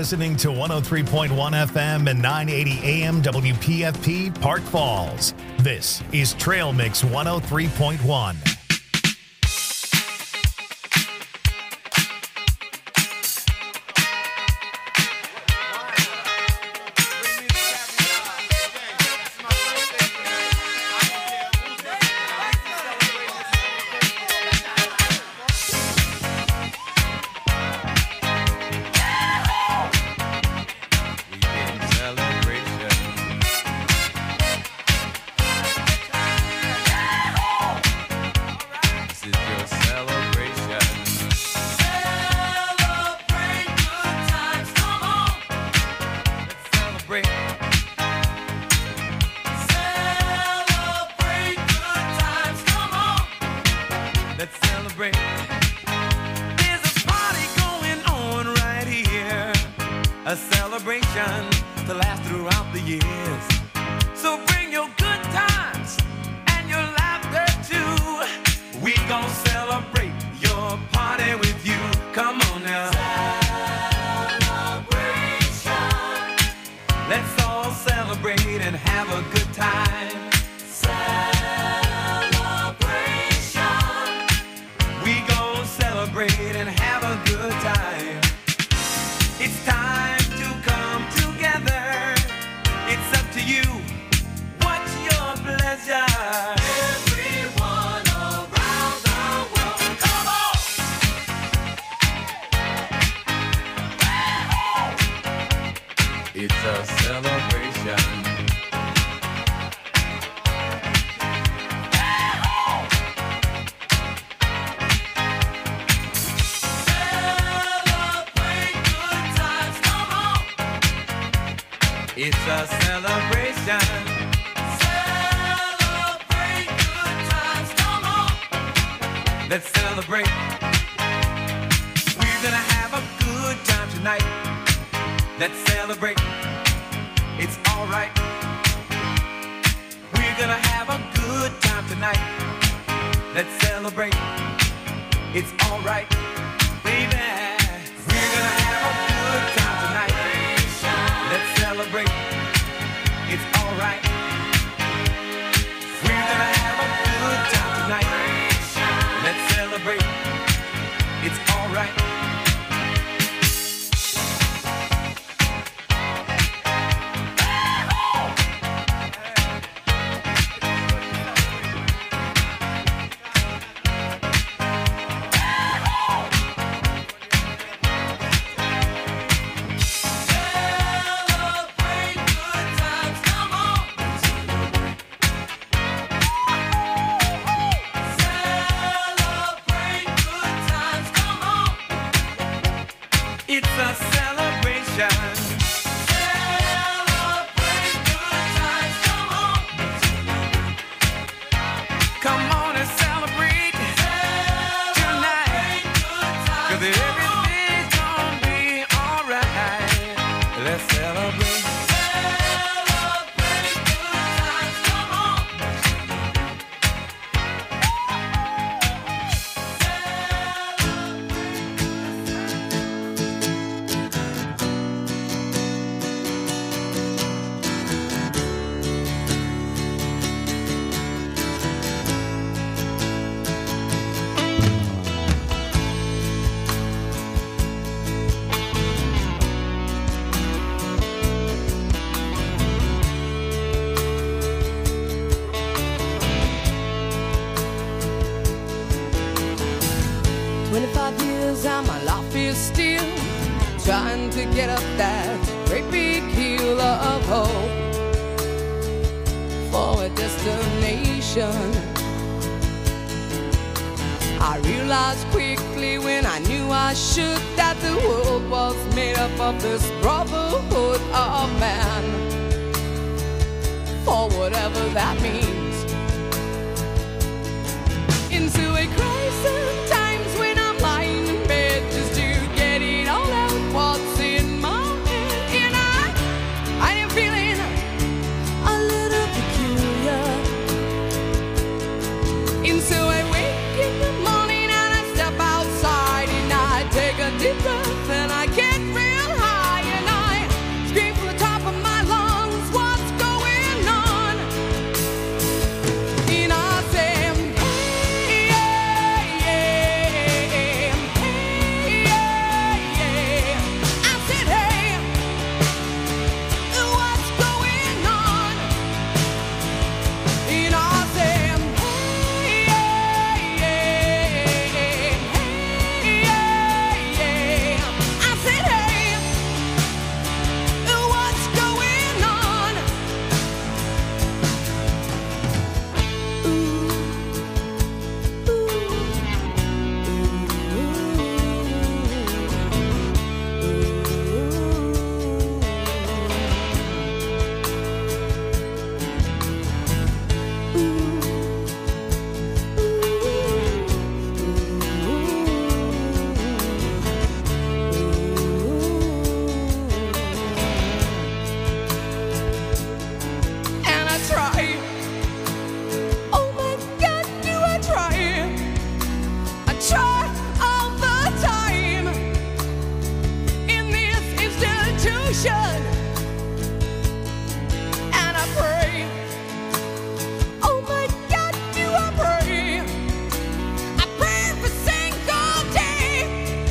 listening to 103.1 FM and 980 AM WPFP Park Falls. This is Trail Mix 103.1. Deep breath and I get real high and And I pray, oh my God, do I pray? I pray every single day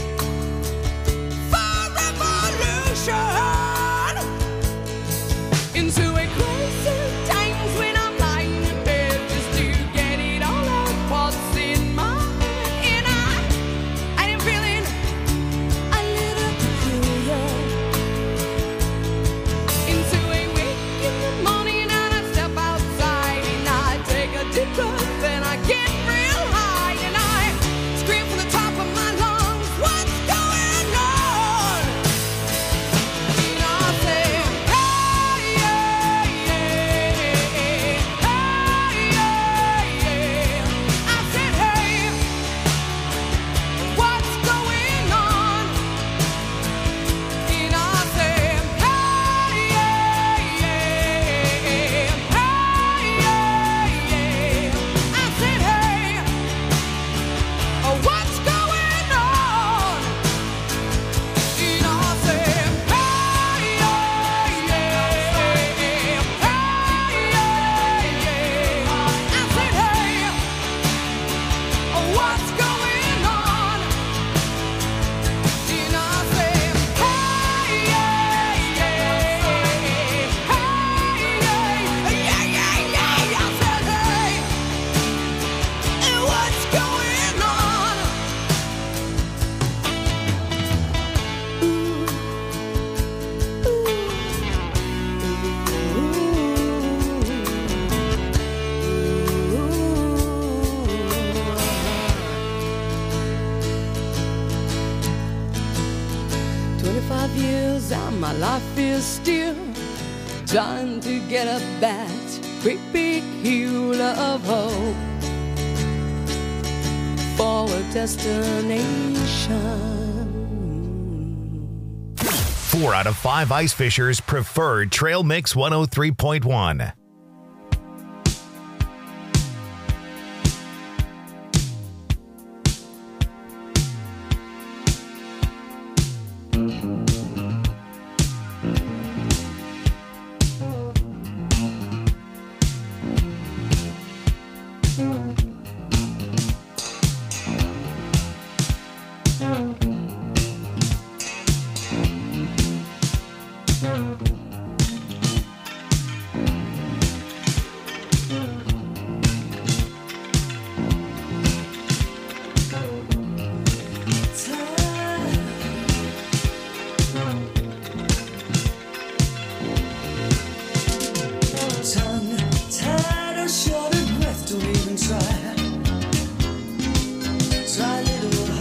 for revolution into a crisis times when I'm lying in bed just to get it all out what's in my head. And I am feeling a little peculiar into a wake in the morning and I step outside and I take a deep breath and I get real high and I scream from the top of my lungs, what's going on? And I say, hey, yeah, yeah, hey, yeah, yeah. I said, hey, what's going on? And I said, hey, yeah, yeah, hey, yeah, yeah. I said, hey, what's going on? And I said, hey, yeah, yeah, hey, yeah, yeah. I said, hey, what's going on? And I said, hey, yeah, yeah, hey, yeah, yeah, yeah. I said, hey, what's going on? Ooh. 25 years and my life is still trying to get up that great big hill of hope for a destination. 4 out of 5 ice fishers preferred Trail Mix 103.1.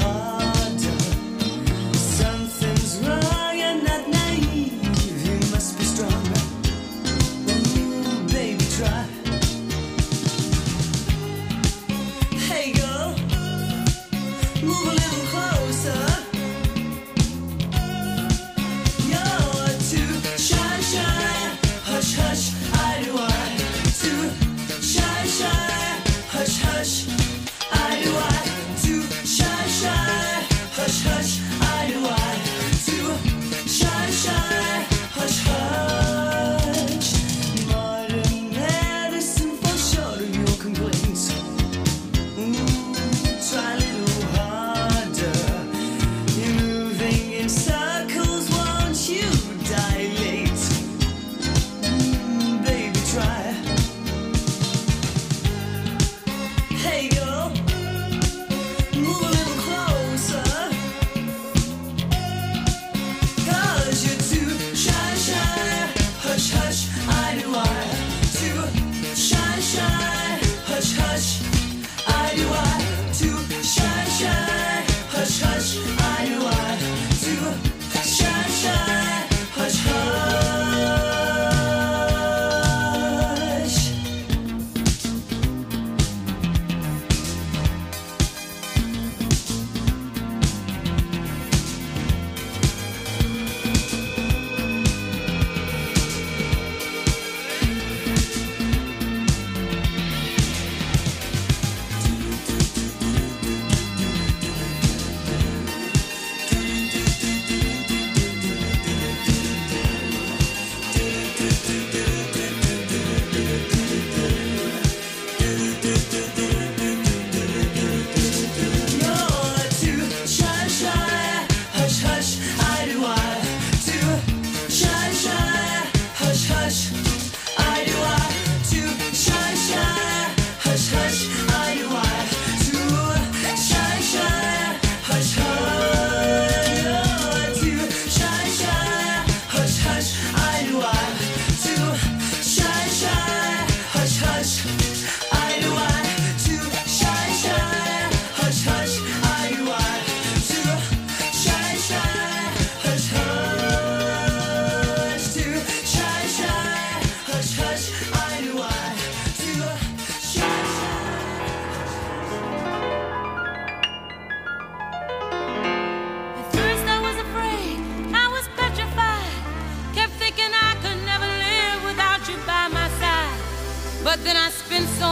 Something's wrong, you're not naive. You must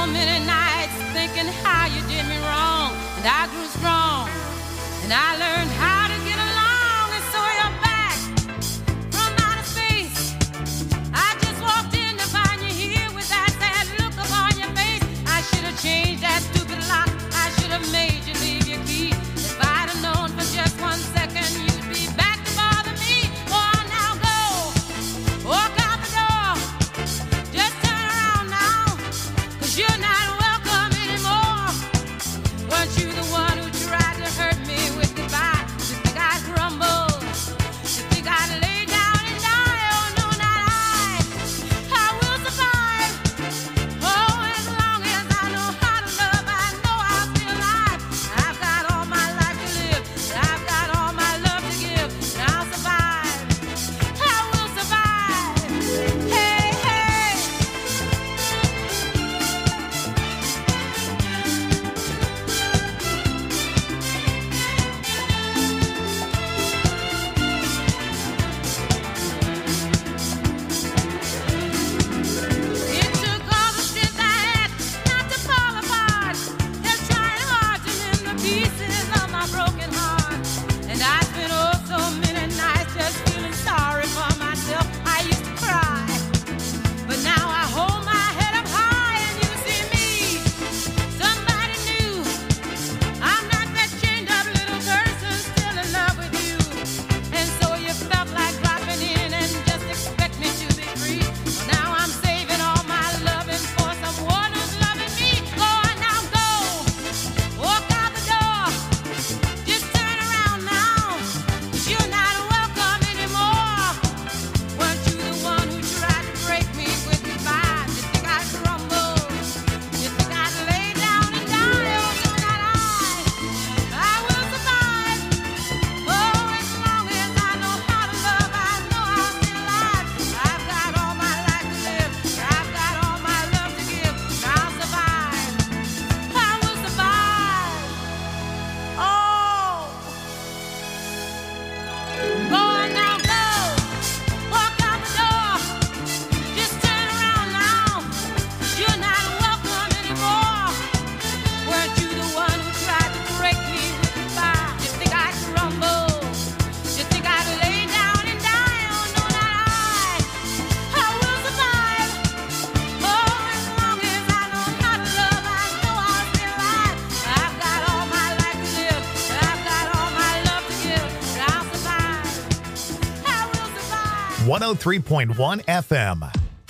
so many nights thinking how you did me wrong, and I grew strong, and I learned how to get along, and so you're back from outer space. I just walked in to find you here with that sad look upon your face. I should have changed that stupid lock. I should have made you leave your key. If I'd have known for just 1 second you'd be back to bother me. Oh, now go, walk out the door, just turn around now, 'cause you're not welcome anymore. Weren't you the one who tried to hurt me with goodbye? You think I'd crumble? You think I'd lay down and die? Oh, no, not I. I will survive. Oh, as long as I know how to love, I know I'll be alive. I've got all my life to live, and I've got all my love to give, and I'll survive. I will survive. Hey, hey. It took all the strength I had not to fall apart. They're trying hard to mend the pieces of my broken heart. And I spent oh so many nights just feeling sorry for myself. I used to cry, but now I hold my head up high and you see me, somebody new. I'm not that chained up little person still in love with you. And so you felt like dropping in and just expect me to be free. Well, now I'm saving all my loving for someone who's loving me. Go on now, go, walk out the door, just turn around now, 'cause you're not welcome anymore. Weren't you the one who tried to break me with goodbye? You think I'd crumble? You think I'd lay down and die? Oh, no, not I. I will survive. Oh, as long as I know how to love, I know I'll be alive. I've got all my life to live, I've got all my love to give, and I'll survive. I will survive. Oh, go on now, go, walk out the door, just turn around now, 'cause you're not welcome anymore. Weren't you the one who tried to break me with goodbye? You think I'd crumble? You think I'd lay down and die? Oh, no, not I. I will survive. Oh, as long as I know how to love, I know I'll be alive. I've got all my life to live, and I've got all my love to give, and I'll survive. I will survive. 103.1 FM.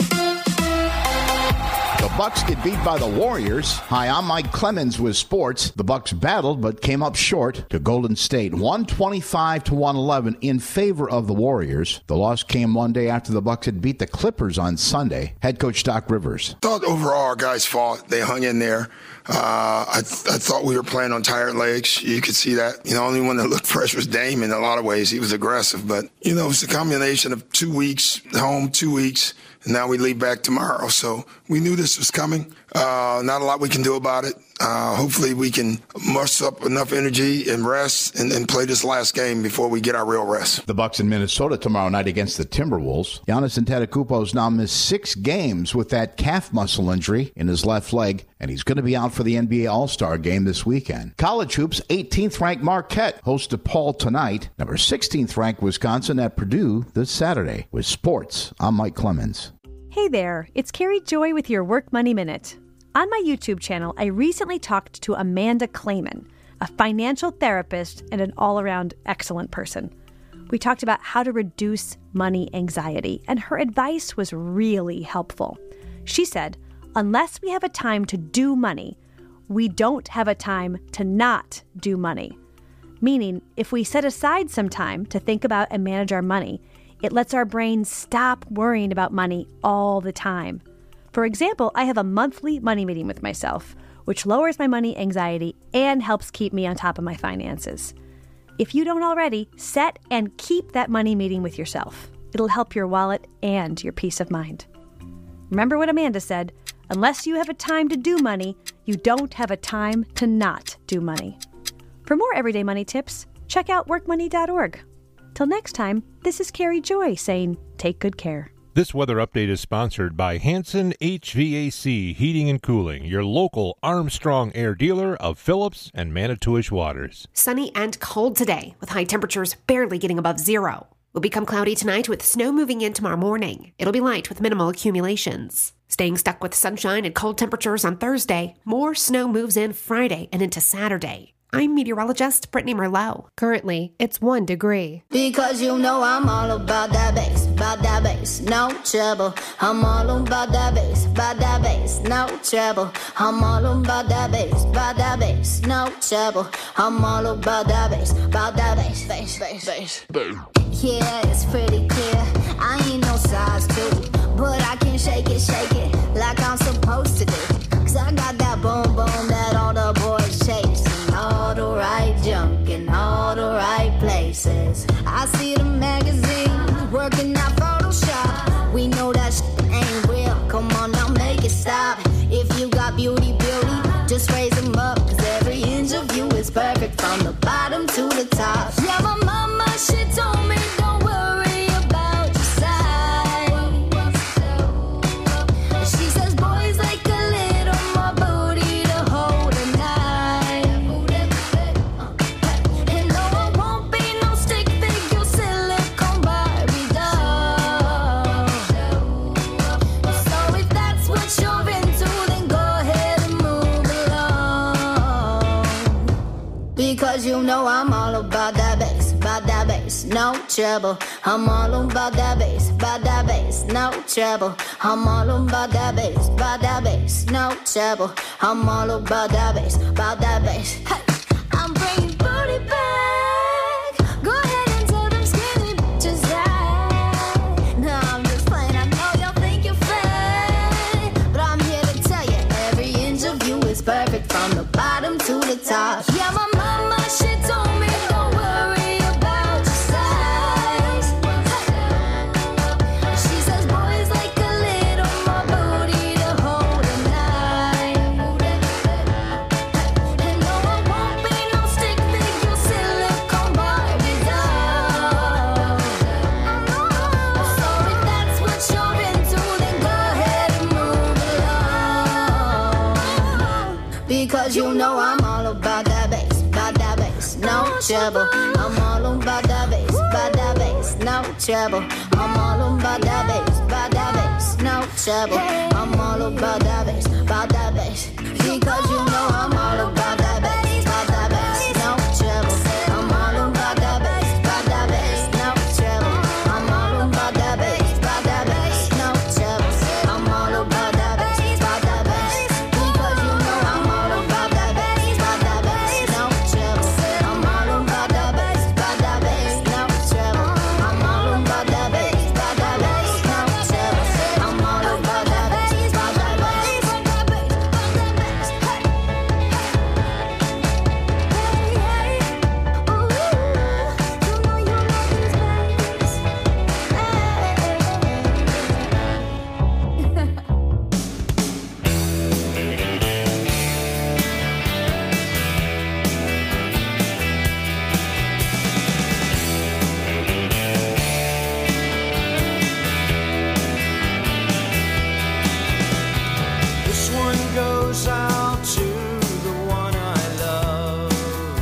The Bucks get beat by the Warriors. Hi, I'm Mike Clemens with sports. The Bucks battled but came up short to Golden State, 125-111 in favor of the Warriors. The loss came one day after the Bucks had beat the Clippers on Sunday. Head coach Doc Rivers. Thought overall our guys fought. They hung in there. I thought we were playing on tired legs. You could see that. The only one that looked fresh was Dame in a lot of ways. He was aggressive. But, it's a combination of 2 weeks home, 2 weeks, and now we leave back tomorrow. So we knew this was coming. Not a lot we can do about it. Hopefully we can muster up enough energy and rest and play this last game before we get our real rest. The Bucks in Minnesota tomorrow night against the Timberwolves. Giannis Antetokounmpo's now missed 6 games with that calf muscle injury in his left leg, and he's going to be out for the NBA All-Star game this weekend. College hoops, 18th-ranked Marquette hosts DePaul tonight. Number 16th-ranked Wisconsin at Purdue this Saturday. With sports, I'm Mike Clemens. Hey there, it's Carrie Joy with your Work Money Minute. On my YouTube channel, I recently talked to Amanda Clayman, a financial therapist and an all-around excellent person. We talked about how to reduce money anxiety, and her advice was really helpful. She said, unless we have a time to do money, we don't have a time to not do money. Meaning, if we set aside some time to think about and manage our money, it lets our brain stop worrying about money all the time. For example, I have a monthly money meeting with myself, which lowers my money anxiety and helps keep me on top of my finances. If you don't already, set and keep that money meeting with yourself. It'll help your wallet and your peace of mind. Remember what Amanda said, unless you have a time to do money, you don't have a time to not do money. For more everyday money tips, check out workmoney.org. Till next time, this is Carrie Joy saying, take good care. This weather update is sponsored by Hanson HVAC Heating and Cooling, your local Armstrong Air dealer of Phillips and Manitowish waters. Sunny and cold today, with high temperatures barely getting above zero. Will become cloudy tonight with snow moving in tomorrow morning. It'll be light with minimal accumulations. Staying stuck with sunshine and cold temperatures on Thursday, more snow moves in Friday and into Saturday. I'm meteorologist Brittany Merlot. Currently, it's 1 degree. Because you know I'm all about that bass, no trouble. I'm all about that bass, no trouble. I'm all about that bass, no trouble. I'm all about that bass, bass. Yeah, it's pretty clear. I ain't no size 2, but I can shake it like I'm supposed to do. 'Cause I got that boom boom that all the boys chase. All the right junk in all the right places. I see the magazines working out Photoshop. We know that shit ain't real. Come on now, make it stop. If you got beauty, just raise them up. 'Cause every inch of you is perfect from the bottom to the top. Yeah, my mama, she told me don't worry about your size. She says boys like a little more booty to hold a knife. And no, it won't be no stick figure silicone Barbie doll. So if that's what you're into, then go ahead and move along. Because you know I'm all about that bass, no trouble. I'm all about that bass, no trouble. I'm all about that bass, no trouble. I'm all about that bass, Hey, I'm bringing booty back. Go ahead and tell them skinny bitches that. No, I'm just playing, I know y'all think you're fake, but I'm here to tell you, every inch of you is perfect from the bottom to the top. Yeah, my mama, she told me don't worry about your size. She says boys like a little more booty to hold a knife. And no, it won't be no stick figure silicone Barbie doll. So if that's what you're into, then go ahead and move along. Because you know I'm all about that bass, no trouble. I'm all about that bass, no trouble. I'm all about that bass, no trouble. I'm all about that bass, because you know I'm all about that bass, no trouble. I'm all about that bass, no trouble. I'm all about that bass, no trouble. I'm all about that bass, because you know I'm all about that bass, no trouble. I'm all about that bass, no trouble. I'm all about that bass, no trouble. I'm all about that bass, This one goes out to the one I love.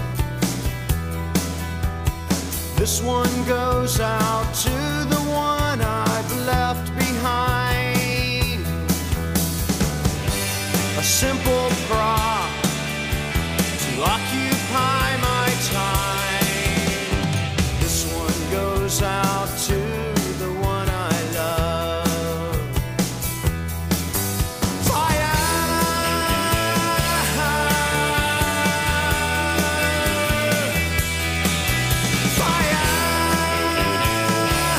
This one goes out to the one I've left behind. A simple prop to occupy my time. This one goes out to the one I love. Fire!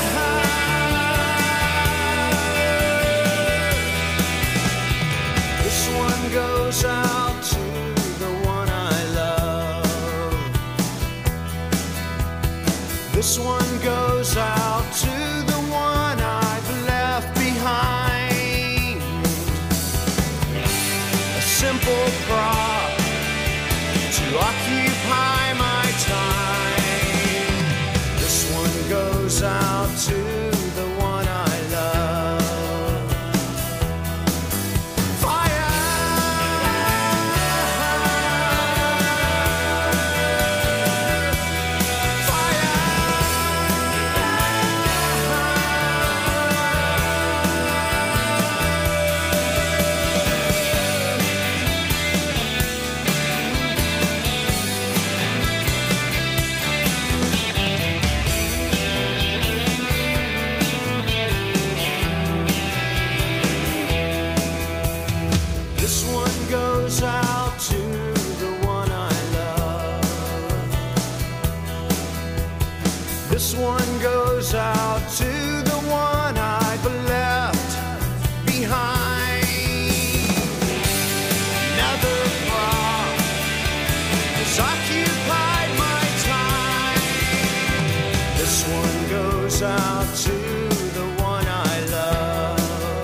goes out to the one I love.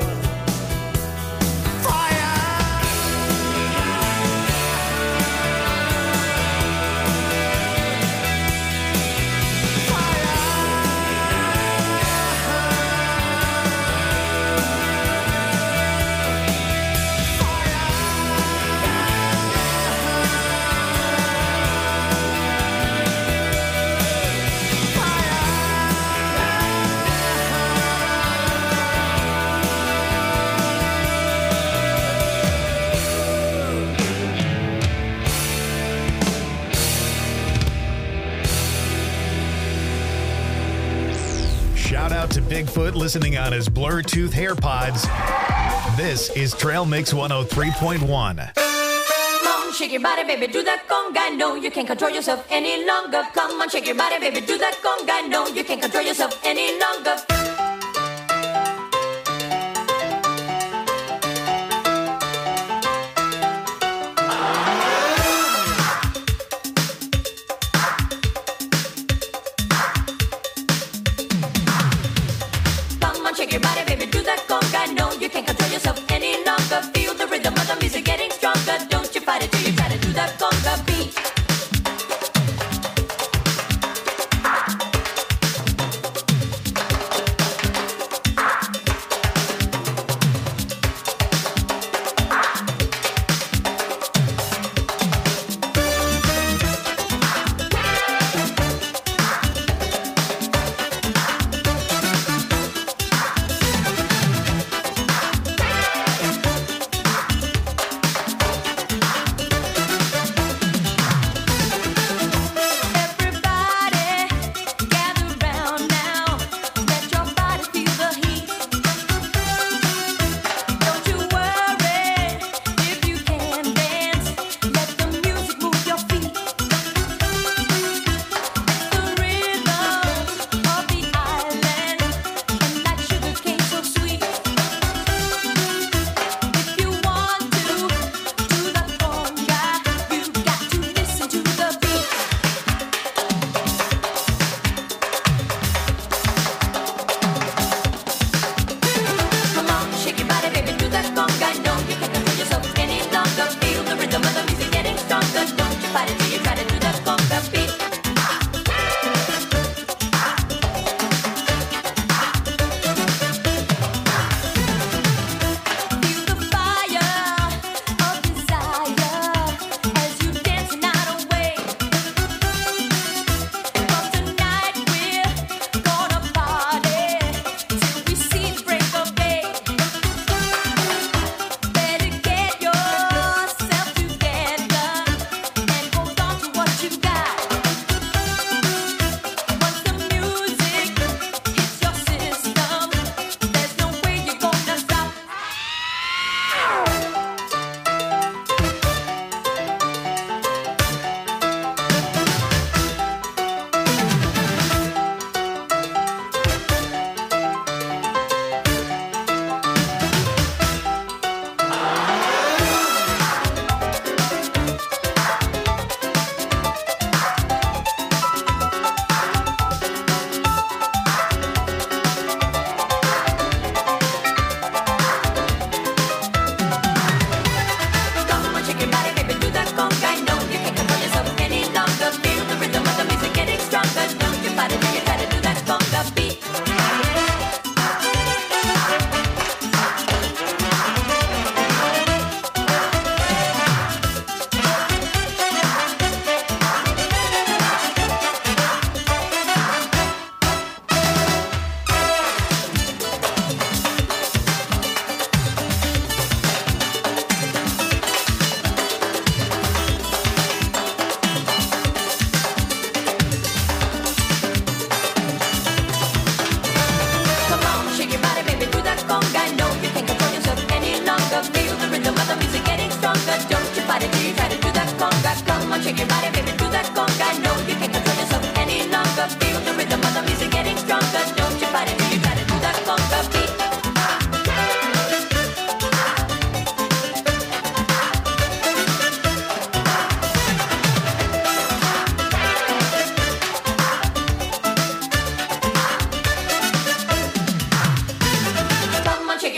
Shout out to Bigfoot listening on his Bluetooth AirPods. This is Trail Mix 103.1. Come on, shake your body, baby, do that conga. No, you can't control yourself any longer. Come on, shake your body, baby, do that conga. No, you can't control yourself any longer. Come on, shake your body, baby, do that conga. No, you can't control yourself any longer. Feel the rhythm of the music getting stronger. Don't you fight it till you try to do that conga beat.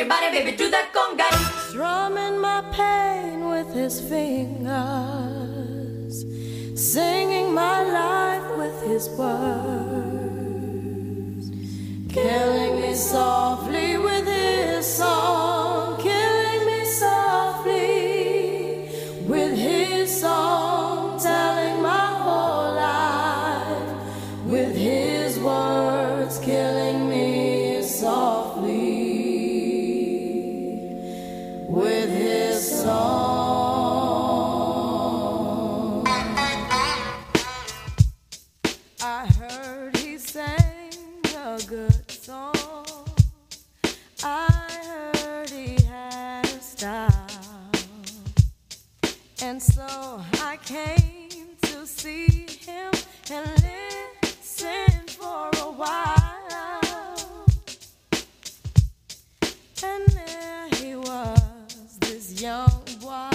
Everybody, baby, do that conga. Strumming my pain with his fingers, singing my life with his words, killing me softly with his song, killing me softly with his song, telling my whole life with his words, killing me softly with his song. I heard he sang a good song. I heard he had a style. And so I came to see him and listen for a while. And there he was, this young boy,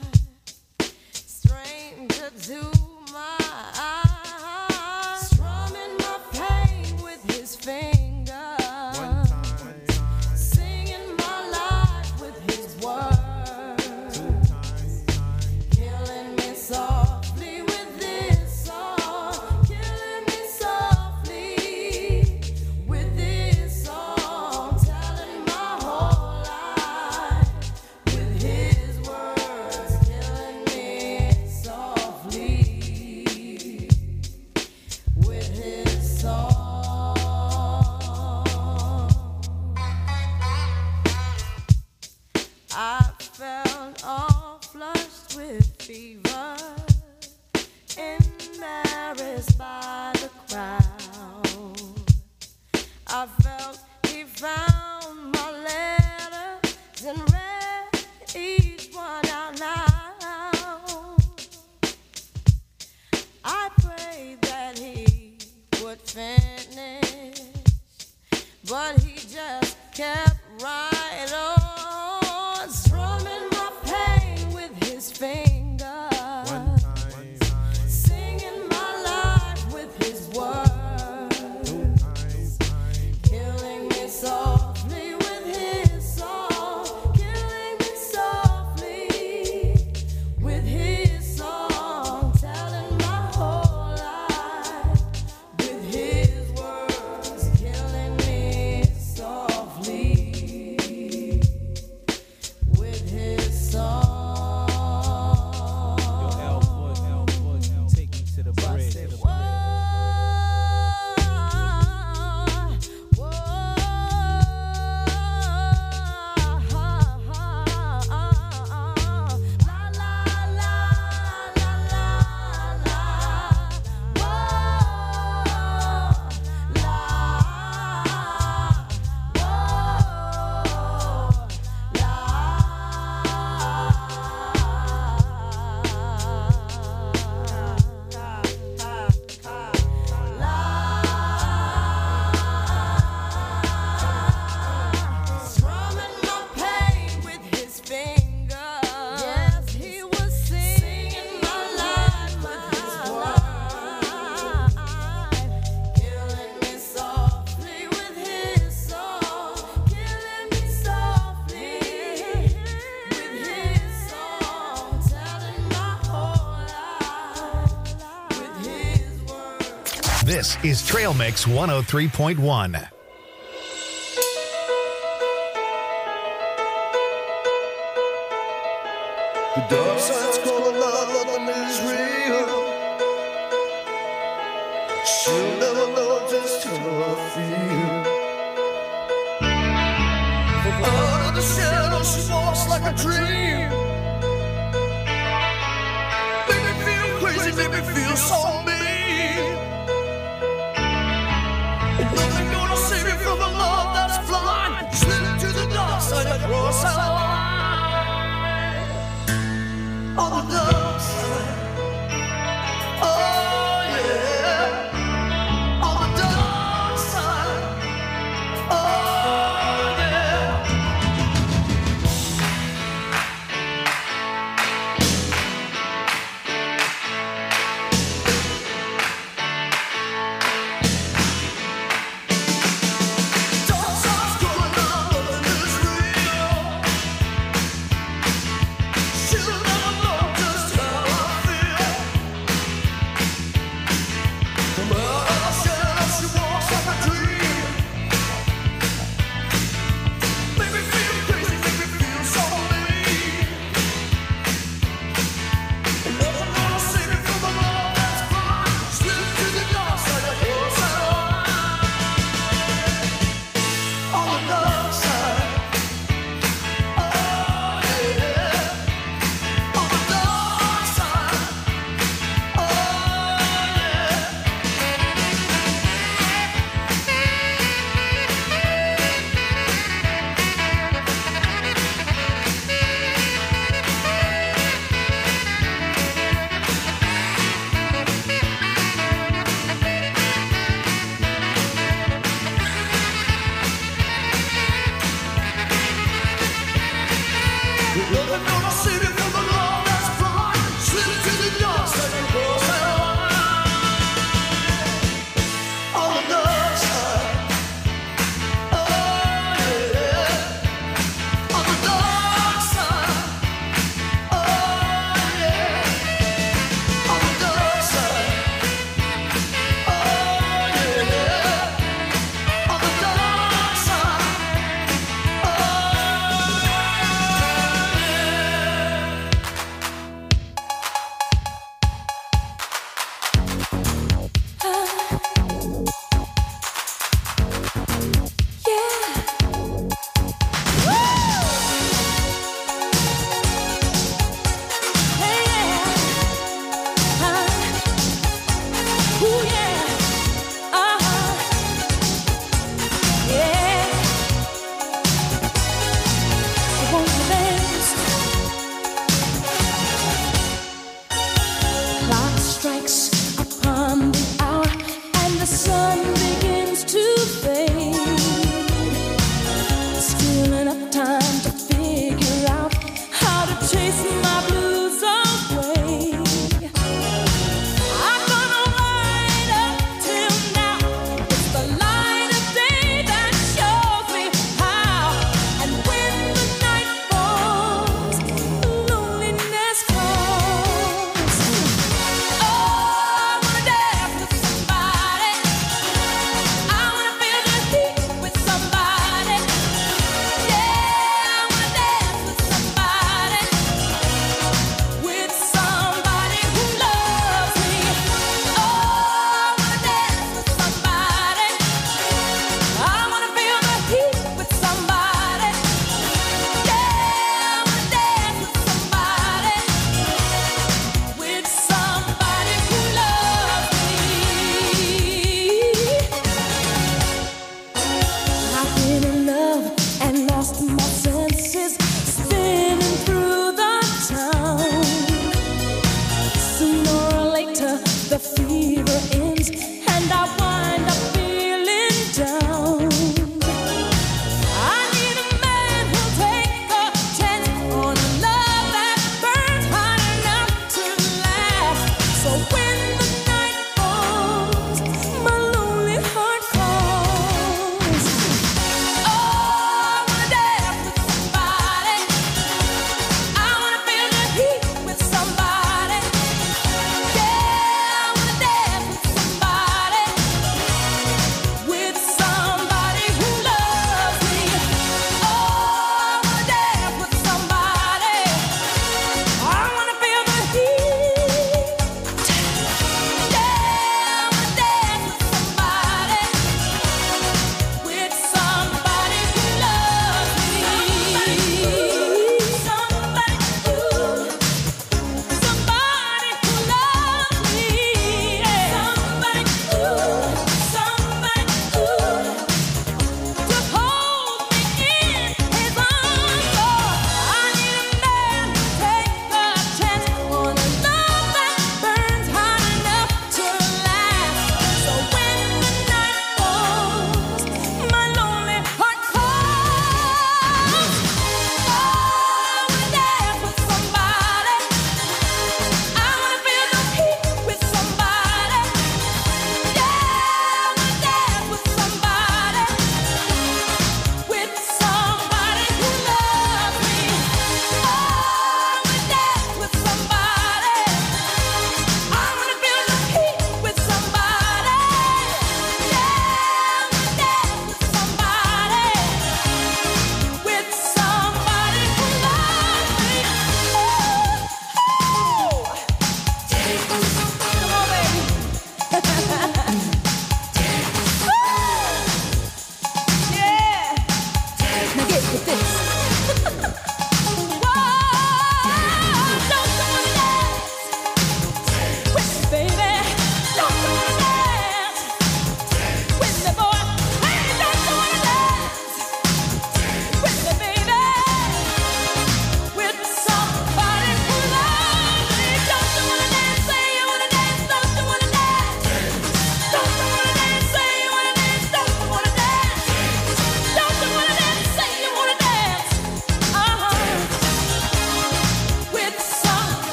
stranger to my eyes, strumming my pain with his fingers, singing my life with his words, killing me softly with this song, killing me softly with this song, telling my whole life with his words, killing me softly with his song. I felt all flushed with fever, embarrassed by the crowd. I felt he found my letters and read each one out loud. I prayed that he would finish, but he just kept right on, strumming my pain with his fingers, singing my life with his words, killing me softly with his song, killing me softly with his song, telling my whole life with his words, killing me softly with his song. Take me to the bridge. Strumming my pain with his fingers. Yes, he was singing my life with his words, killing me softly with his song, killing me softly with his song, telling my whole life with his words. This is Trail Mix 103.1. The dark side's calling out, nothing is real. She'll never know just how I feel. From out of the shadow, she walks like a dream. Make me feel crazy, make me feel so mean. And nothing gonna save me from a love that's blind. Slip to the dark side across our line. On the dark side, oh yeah. On the dark side, oh yeah. Looking for the city for the love that's blind. Slipping to the dark, second close and on the dark side. Oh yeah. On the dark side. Oh yeah. On the dark side. Oh yeah. On the dark side. Oh yeah.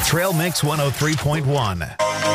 Trail Mix 103.1.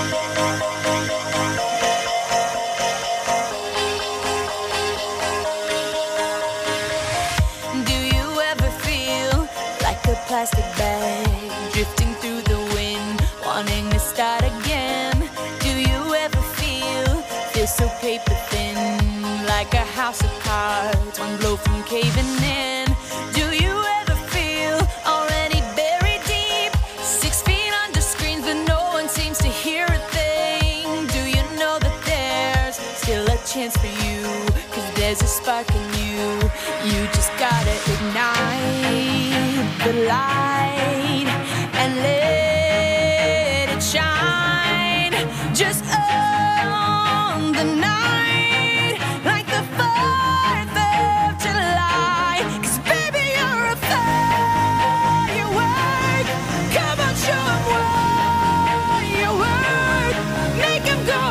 Plastic bag drifting through the wind, wanting to start again. Do you ever feel so paper thin, like a house of cards, one blow from caving in? Do you ever feel already buried deep, 6 feet under screens, but no one seems to hear a thing? Do you know that there's still a chance for you, 'cause there's a spark in you? You just gotta ignite the light and let it shine just on the night, like the 4th of July. 'Cause baby, you're a firework. Come on, show 'em what you work. Make 'em go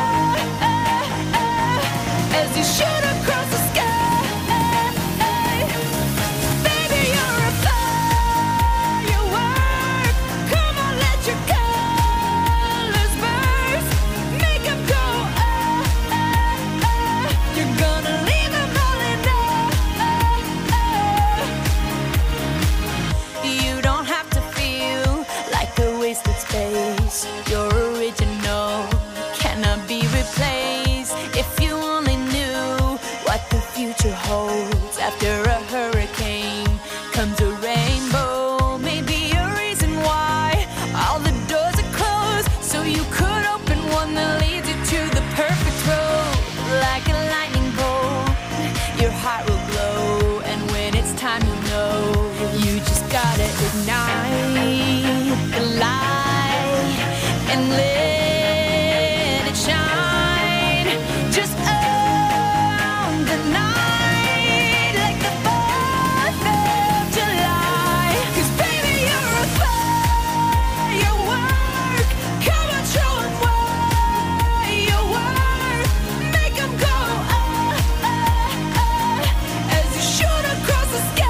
as you shoot across the sky. Your original cannot be replaced. If you only knew what the future holds, after a hurricane comes a rainbow. Maybe a reason why all the doors are closed, so you could open one that leads you to the perfect road. Like a lightning bolt, your heart will glow, and when it's time, you'll know. You just gotta ignite the light and let it shine just on the night, like the 4th of July. 'Cause baby, you're a firework. Come on, show 'em what you work. Make 'em go as you shoot across the sky.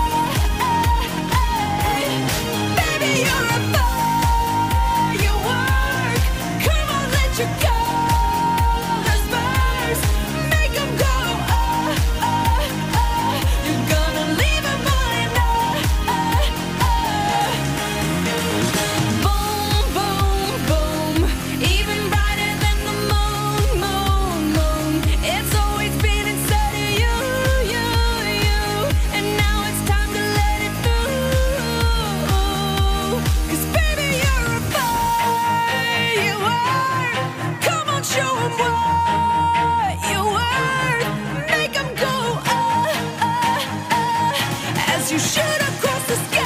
Baby, you're a firework. Come on, let your colors burst. Make 'em go you're gonna leave 'em all in boom, boom, boom. Even brighter than the moon, moon, moon. It's always been inside of you, you, you. And now it's time to let it through. 'Cause baby, you're a firework. Come on, show 'em what you worth. Make 'em go as you shoot across the sky.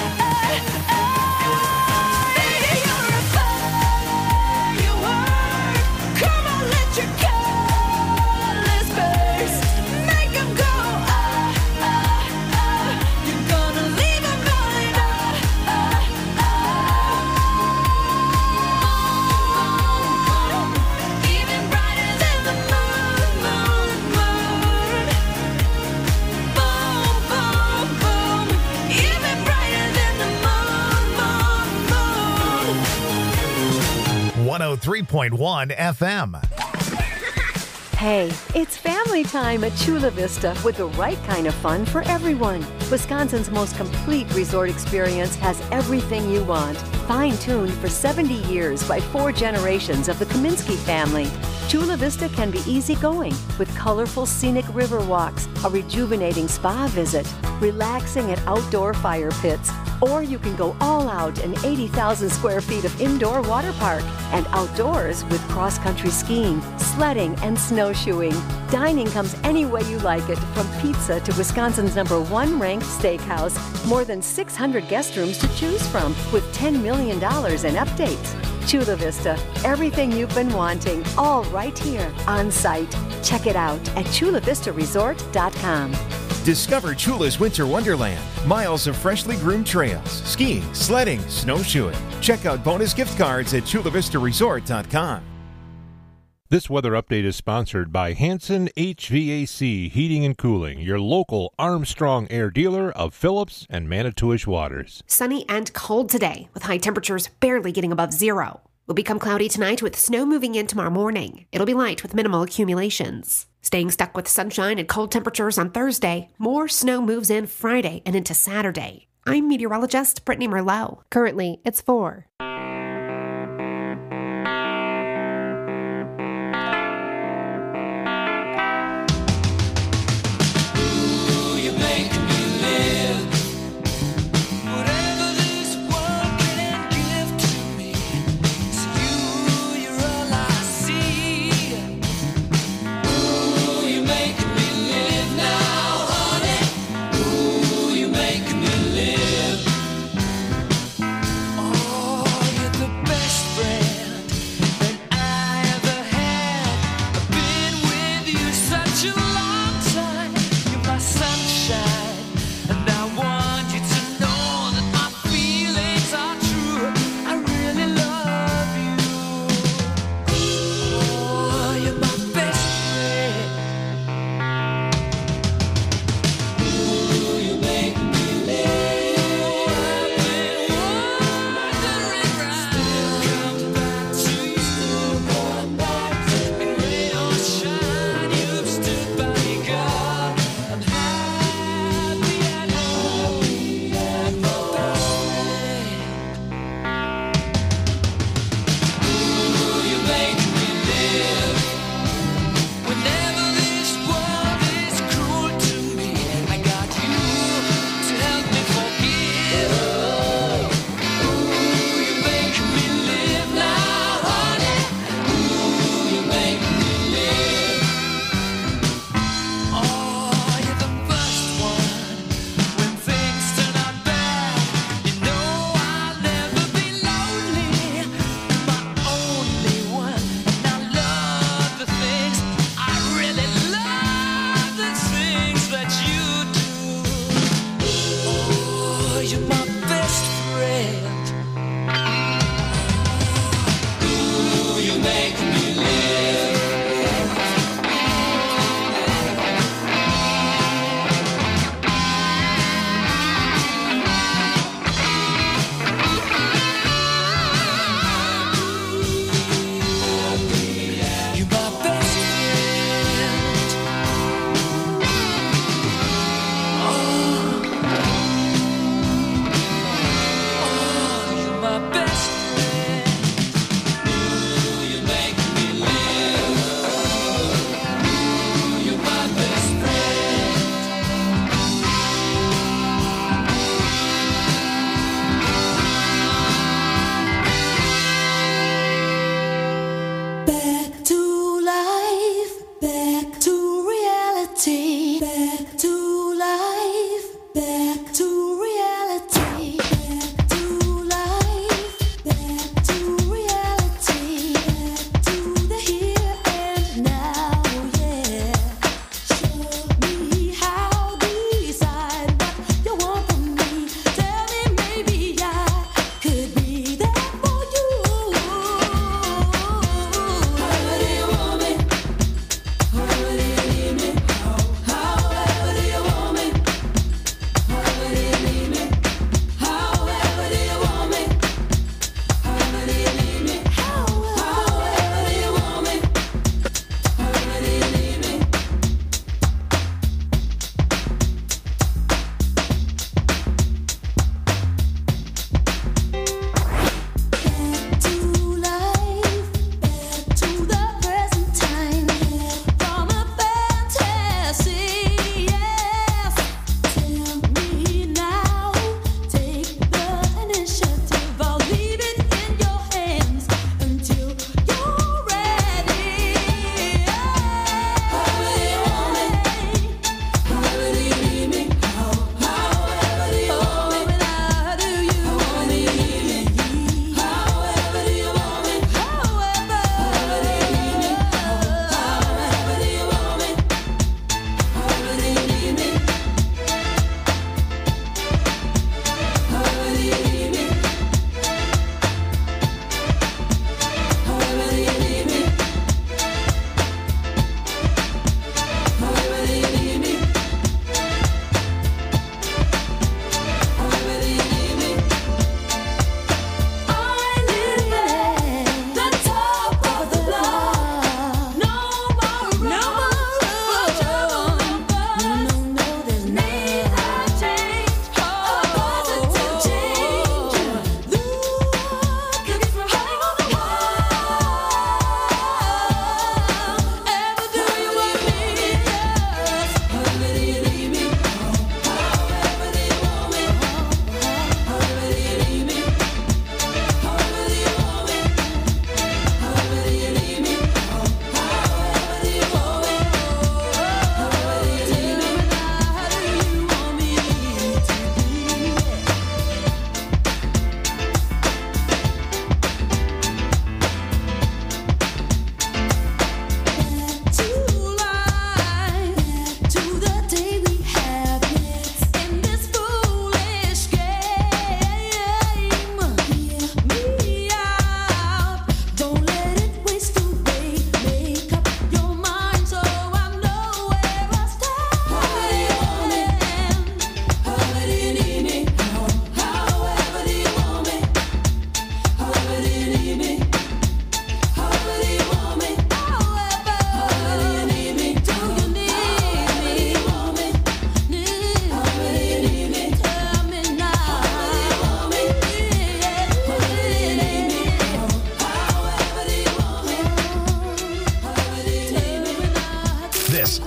Baby, you're a firework. Come on, let your colors burst. Make 'em go you're gonna leave 'em all in even brighter than the moon, moon, moon. Boom, boom, boom. Even brighter than the moon, moon, moon. 103.1 FM. Hey, it's family time at Chula Vista with the right kind of fun for everyone. Wisconsin's most complete resort experience has everything you want. Fine-tuned for 70 years by 4 generations of the Kaminsky family. Chula Vista can be easygoing with colorful scenic river walks, a rejuvenating spa visit, relaxing at outdoor fire pits, or you can go all out in 80,000 square feet of indoor water park and outdoors with cross-country skiing, sledding, and snowshoeing. Dining comes any way you like it, from pizza to Wisconsin's #1 ranked steakhouse. More than 600 guest rooms to choose from with $10 million in updates. Chula Vista, everything you've been wanting, all right here on site. Check it out at chulavistaresort.com. Discover Chula's Winter Wonderland. Miles of freshly groomed trails, skiing, sledding, snowshoeing. Check out bonus gift cards at chulavistaresort.com. This weather update is sponsored by Hanson HVAC Heating and Cooling, your local Armstrong Air dealer of Phillips and Manitowish waters. Sunny and cold today, with high temperatures barely getting above zero. Will become cloudy tonight with snow moving in tomorrow morning. It'll be light with minimal accumulations. Staying stuck with sunshine and cold temperatures on Thursday, more snow moves in Friday and into Saturday. I'm meteorologist Brittany Merlot. Currently, it's 4.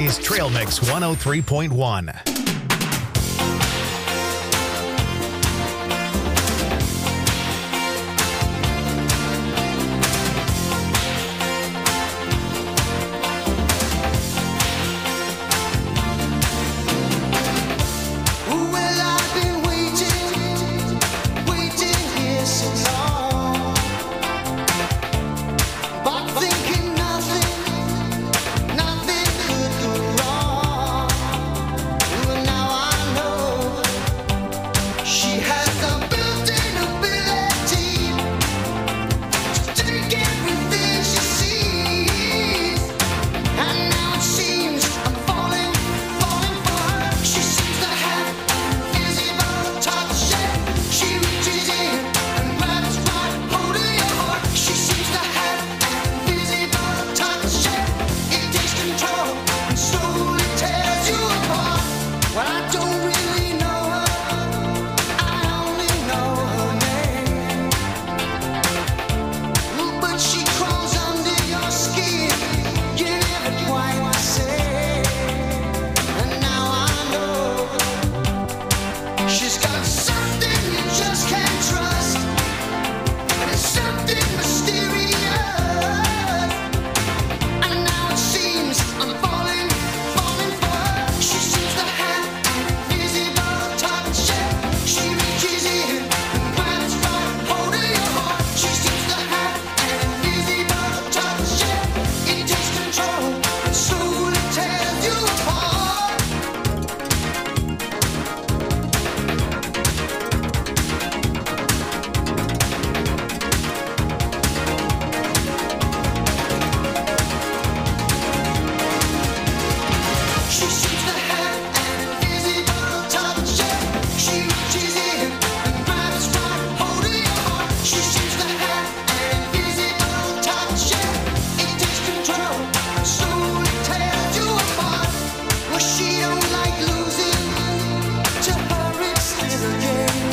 is Trail Mix 103.1. Well, I've been waiting here so long, but thinking nothing could go wrong. Well, now I know she has the built-in ability to take everything she sees, and now it seems I'm falling for her. She seems to have invisible touch, and she reaches in and grabs right hold of your heart. She seems to have invisible touch, and it takes control and slowly tears you apart. Well, I don't really know her, I only know her name. But she crawls under your skin, you never quite the same. And now I know she's got something you just can't trust, and it's something mysterious. And now it seems I'm falling for her. She seems to have invisible touch, and she reaches in and grabs right hold of your heart. She seems to have invisible touch, and it takes control and slowly tears you apart. She seems to have an invisible touch, and she reaches in and grabs right hold of your heart. She seems to have an invisible touch, and it takes control and slowly tears you apart. Well, she don't like losing, to her it's still a game.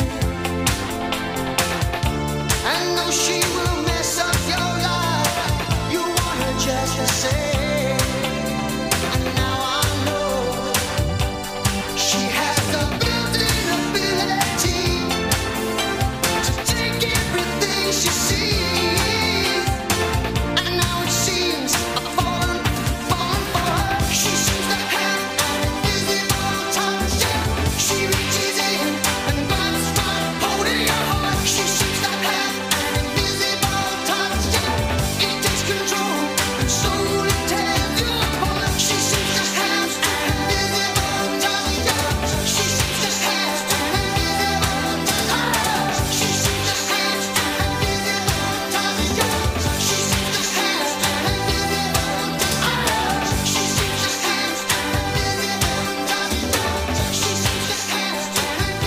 And though she will mess up your life, you want her just the same. And now I know she has the built-in ability to take everything she sees. And now it seems I'm falling for her. She seems to have an invisible touch, and she reaches in and grabs right hold of your heart. She seems to have an invisible touch, and it takes control and slowly tears you apart. She seems to have an invisible touch, she seems to have an invisible touch. She seems to have an invisible touch, she seems to have an invisible touch. She seems to have an invisible touch, she seems to have an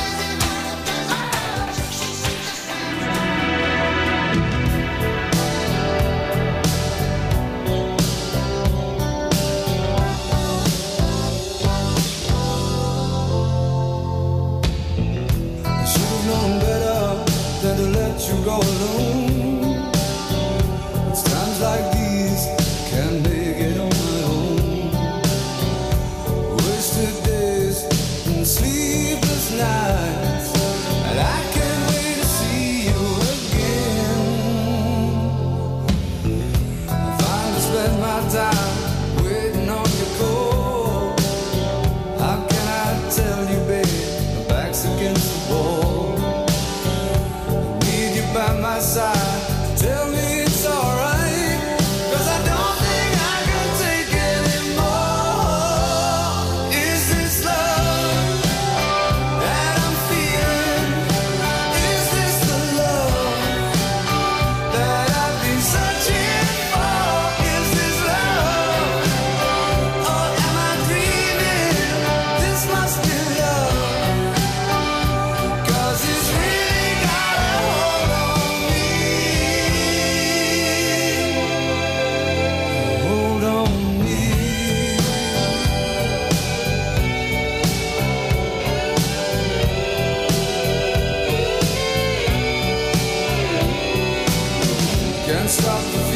I should have known better than to let you go alone. It's times like these can't make it on my own. Wasted days and sleepless nights, and I can't wait to see you again. I finally spent my time waiting on your call. How can I tell you, babe, my back's against the wall. I need you by my side, tell me it's alright, 'cause I don't think I can take anymore. Is this love that I'm feeling? Is this the love that I've been searching for? Is this love, or am I dreaming? This must be love, 'cause it's really got a hold on me. Hold on me. Can't stop the